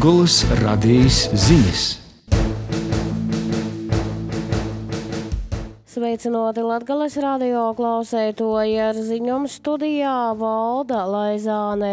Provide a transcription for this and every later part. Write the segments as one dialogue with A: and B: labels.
A: Latgolas radijas ziņas.
B: Sveicināti Latgales radio klausētoji, ar ziņojumu studijā Valda Laizāne.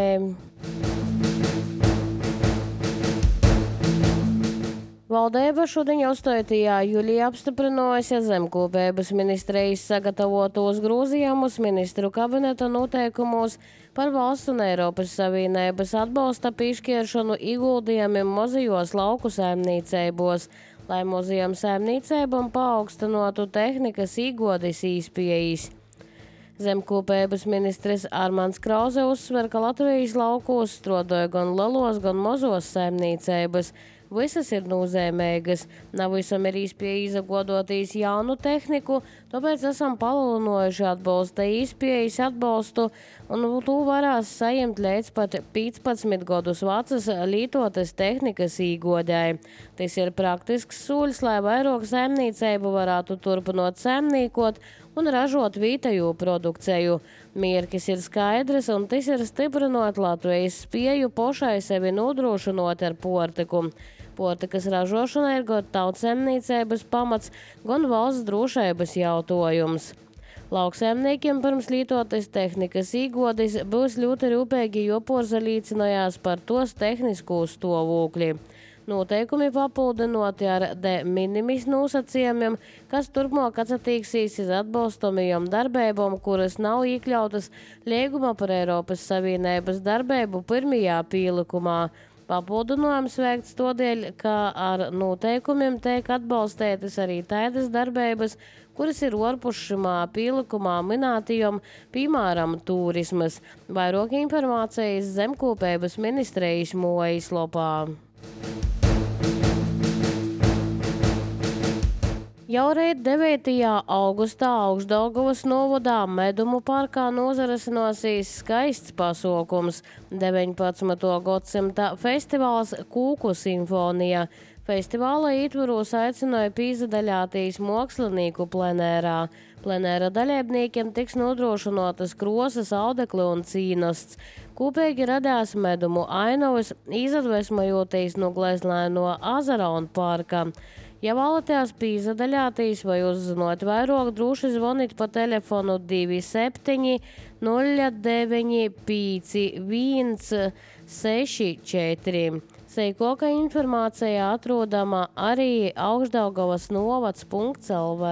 B: Valdība šodien 8. jūlijā apstiprinājusi zemkopības ministrijas sagatavotos grozījumus ministru kabineta noteikumos par valsts un Eiropas Savienības atbalsta piešķiršanu ieguldījumiem mazajos lauku saimniecībos, lai mazajām saimniecībām paaugstinātu tehnikas iegūdes īspējas. Zemkopības ministrs Armands Krause uzsver, ka Latvijas laukos strādāja gan lielos, gan mazos saimniecības. Visas ir nozīmīgas. Nav visam ir īspēja izagodotīs jaunu tehniku, tāpēc esam palielinājuši atbalsta īspējas atbalstu, un to varēs saņemt līdz pat 15 gadus vecas lietotas tehnikas īgodēji. Tas ir praktisks soļs, lai vairāk saimniecību varētu turpināt saimniekot un ražot vietējo produkciju. Mērķis ir skaidrs, un tas ir stiprinot Latvijas spēju pašai sevi nodrošinot ar portiku. Portikas ražošana ir gan tautsaimniecības pamats, gan valsts drošības jautājums. Lauksaimniekiem pirms lietotas tehnikas īgodes būs ļoti rūpīgi jāpārzalīcinājās par tos tehnisko stāvokli. Noteikumi papildinoti ar de minimis nosacījumiem, kas turpmāk atsatīksīs iz atbalstamajām darbībām, kuras nav iekļautas līgumā par Eiropas Savienības darbību pirmajā pielikumā. Papildinājums veikts tādēļ, ka ar noteikumiem tiek atbalstītas arī tādas darbības, kuras ir ārpus šimā pielikumā minētajām, piemēram, turismas. Vairāk informācijas zemkopības ministrijas mājaslapā. Jau rīt 9. augustā Augšdaugavas novadā Medumu parkā nozarasinosies skaists pasaukums – 19. gadsimta festivāls Kūku simfonija. Festivāla ietvaros aicināja piedalīties mākslinieku plenērā. Plenēra dalībniekiem tiks nodrošinātas krosas, audekli un cīnosts. Kopīgi radās medumu ainavas, izadvesmojoties no gleznaino azara un parka. Ja vēlaties piedalīties vai uzzināt vairāk, droši zvaniet pa telefonu 27 09 5164. Sīkāka informācija atrodama arī Augšdaugavas novads.lv.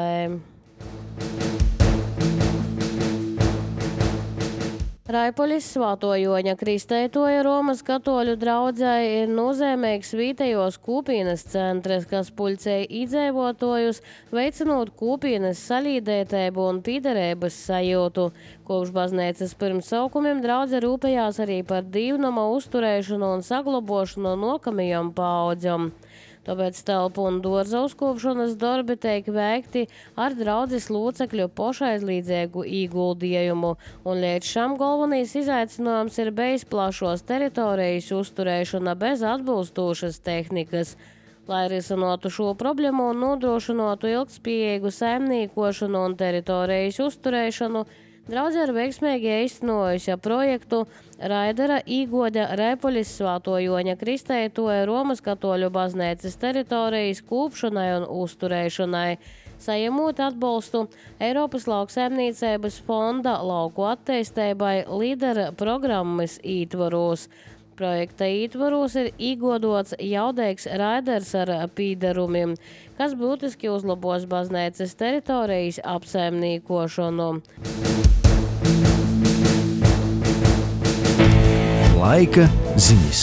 B: Raipolis Svāto Joņa kristētoja Romas katoļu draudzei ir nozīmīgs vietējos kopienas centrs, kas pulcēja iedzīvotājus, veicinot kopienas salīdētību un piederības sajūtu. Kopš baznīcas pirmsaukumiem draudze rūpējās arī par dievnama uzturēšanu un saglabošanu nākamajām paaudzēm. Tāpēc telpu un dārza uzkopšanas darbi tiek veikti ar draudzes locekļu pašaizlīdzīgu ieguldījumu, un līdz šam galvenais izaicinājums ir bijis plašos teritorijas uzturēšana bez atbilstošas tehnikas. Lai risinātu šo problēmu un nodrošinātu ilgtspējīgu saimniekošanu un teritorijas uzturēšanu, draudze ir veiksmīgi īstenojusi projektu Raidera īgoda Raipolis Svāto Joņa kristētoja Romas katoļu baznīcas teritorijas kūpšanai un uzturēšanai, saņemot atbalstu Eiropas lauksaimniecības fonda lauku attīstībai līdera programmas ietvaros. Projekta ietvaros ir iegodots jaudīgs raiders ar pīderumiem, kas būtiski uzlabos baznīcas teritorijas apsaimniekošanu.
A: Laika ziņas.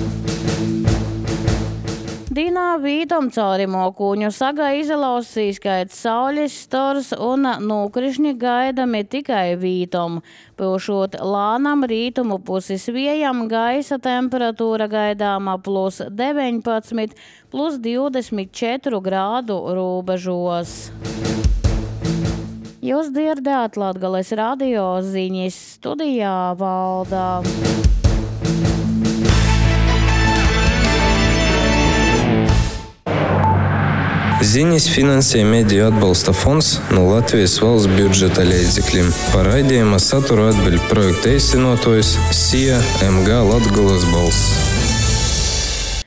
B: Dīnā vītam cauri mokūņu saga izlausīs, skaits saules stors un nūkrišņi gaidami tikai vītam. Pilšot lānam rītumu puses viejam, gaisa temperatūra gaidāma plus 19, plus 24 grādu robežos. Jūs dzirdējāt Latgales radio ziņas, studijā Valdā.
C: Ziņas finansē Mediju atbalsta fonds no Latvijas valsts budžeta līdzekļiem. Par raidījuma saturu atbild projekta īstenotājs SIA MG Latgales balss.